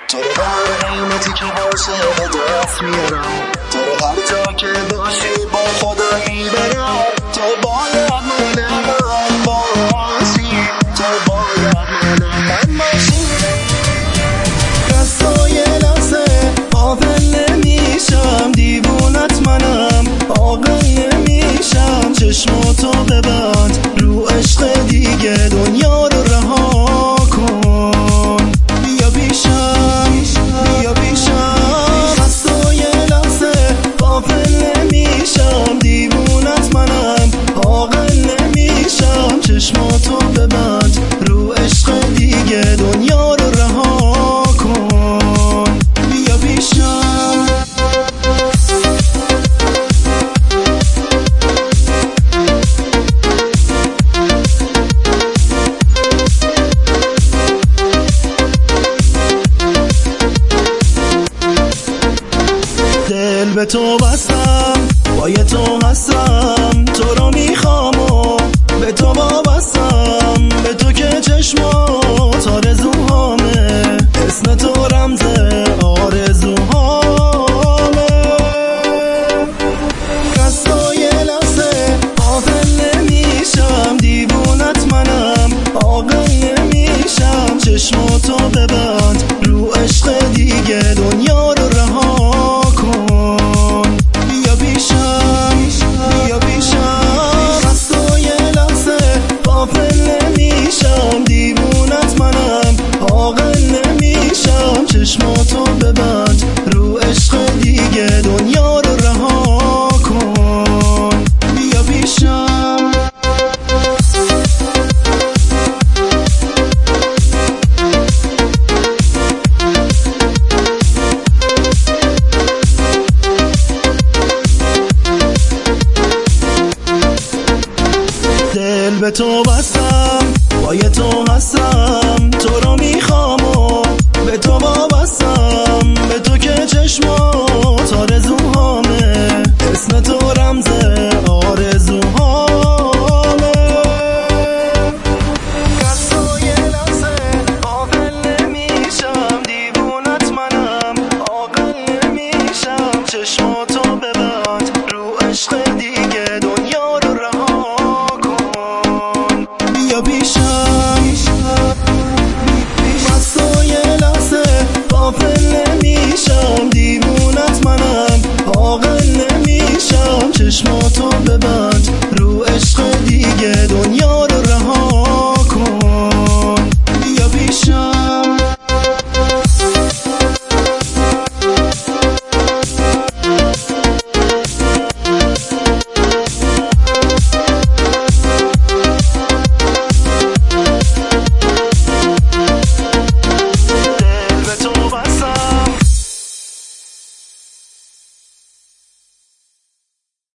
تو رو هر قیمتی که باشه به دست میارم، تو رو هر جا که باشی با خودم میبرم. تو باید مال من باشی، تو باید مال من باشی. دستای لحظه قابل نمیشم، دیوونت منم عاقل نمیشم. چشماتو ببند رو عشق دیگه، دنیا رو رها کن. بیا پیشم بیا پیشم، دستای لحظه قابل نمیشم، دیوونت منم عاقل نمیشم. چشماتو ببند رو عشق دیگه، دنیا رو رها کن. بیا پیشم. دل به تو بستم، پای تو هستم، تو رو میخوام و به تو وابستم. به تو که چشمات آرزوهامه، اسم تو رمز آرزوهامه. دستای لحظه قابل نمیشم، دیوونت منم عاقل نمیشم. چشماتو ببند رو عشق دیگه، دنیا رو رها کن. بیا پیشم بیا پیشم، دستای لحظه قابل نمیشم، دیوونت منم عاقل نمیشم. چشماتو ببند رو عشق دیگه، دنیا رو رها کن. بیا پیشم. دل به تو بستم، پای تو هستم، تو رو میخوام و به تو وابستم. به تو که چشمات آرزوهامه، اسم تو رمز آرزوهامه. دستای لحظه قابل نمیشم، دیوونت منم عاقل نمیشم. چشماتو ببند رو عشق دیگه، دنیا رو رها کن. بیا پیشم. دستای لحظه قابل نمیشم، دیوونت منم عاقل نمیشم. چشماتو ببند رو عشق دیگه، دنیا